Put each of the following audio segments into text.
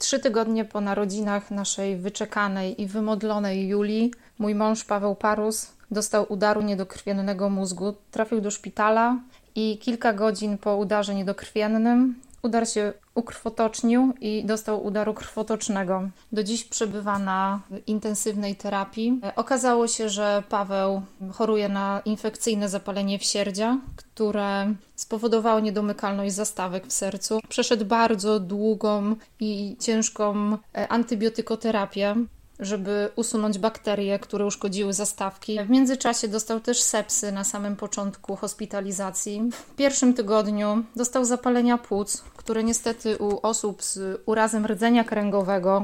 3 tygodnie po narodzinach naszej wyczekanej i wymodlonej Julii, mój mąż Paweł Parus dostał udaru niedokrwiennego mózgu, trafił do szpitala i kilka godzin po udarze niedokrwiennym udar się ukrwotocznił i dostał udaru krwotocznego. Do dziś przebywa na intensywnej terapii. Okazało się, że Paweł choruje na infekcyjne zapalenie wsierdzia, które spowodowało niedomykalność zastawek w sercu. Przeszedł bardzo długą i ciężką antybiotykoterapię, żeby usunąć bakterie, które uszkodziły zastawki. W międzyczasie dostał też sepsy na samym początku hospitalizacji. W pierwszym tygodniu dostał zapalenia płuc, które niestety u osób z urazem rdzenia kręgowego,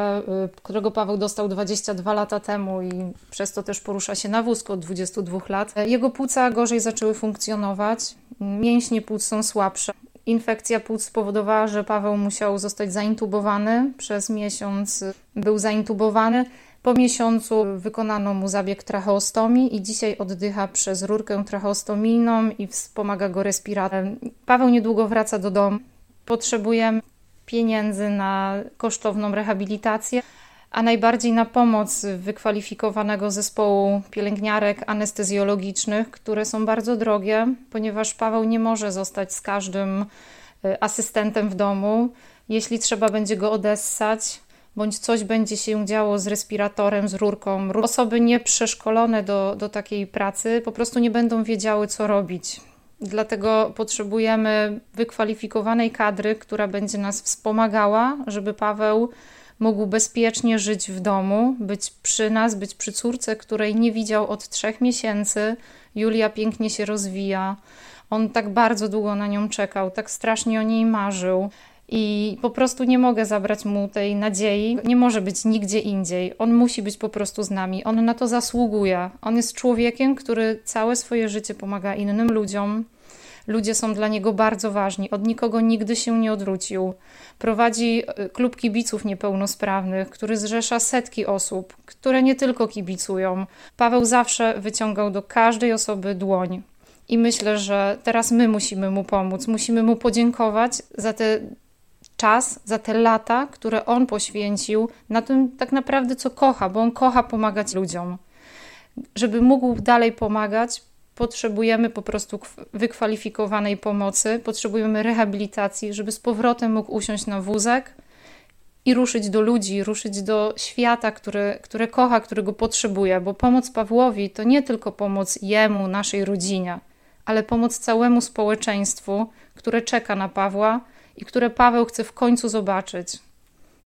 którego Paweł dostał 22 lata temu i przez to też porusza się na wózku od 22 lat, jego płuca gorzej zaczęły funkcjonować, mięśnie płuc są słabsze. Infekcja płuc spowodowała, że Paweł musiał zostać zaintubowany. Przez miesiąc był zaintubowany. Po miesiącu wykonano mu zabieg tracheostomii i dzisiaj oddycha przez rurkę tracheostomijną i wspomaga go respiratorem. Paweł niedługo wraca do domu. Potrzebujemy pieniędzy na kosztowną rehabilitację, a najbardziej na pomoc wykwalifikowanego zespołu pielęgniarek anestezjologicznych, które są bardzo drogie, ponieważ Paweł nie może zostać z każdym asystentem w domu. Jeśli trzeba będzie go odessać, bądź coś będzie się działo z respiratorem, z rurką, osoby nieprzeszkolone do takiej pracy po prostu nie będą wiedziały, co robić. Dlatego potrzebujemy wykwalifikowanej kadry, która będzie nas wspomagała, żeby Paweł mógł bezpiecznie żyć w domu, być przy nas, być przy córce, której nie widział od 3 miesięcy. Julia pięknie się rozwija. On tak bardzo długo na nią czekał, tak strasznie o niej marzył. I po prostu nie mogę zabrać mu tej nadziei. Nie może być nigdzie indziej. On musi być po prostu z nami. On na to zasługuje. On jest człowiekiem, który całe swoje życie pomaga innym ludziom. Ludzie są dla niego bardzo ważni. Od nikogo nigdy się nie odwrócił. Prowadzi klub kibiców niepełnosprawnych, który zrzesza setki osób, które nie tylko kibicują. Paweł zawsze wyciągał do każdej osoby dłoń. I myślę, że teraz my musimy mu pomóc. Musimy mu podziękować za ten czas, za te lata, które on poświęcił na tym tak naprawdę, co kocha, bo on kocha pomagać ludziom. Żeby mógł dalej pomagać, potrzebujemy po prostu wykwalifikowanej pomocy, potrzebujemy rehabilitacji, żeby z powrotem mógł usiąść na wózek i ruszyć do ludzi, ruszyć do świata, które kocha, którego potrzebuje, bo pomoc Pawłowi to nie tylko pomoc jemu, naszej rodzinie, ale pomoc całemu społeczeństwu, które czeka na Pawła i które Paweł chce w końcu zobaczyć.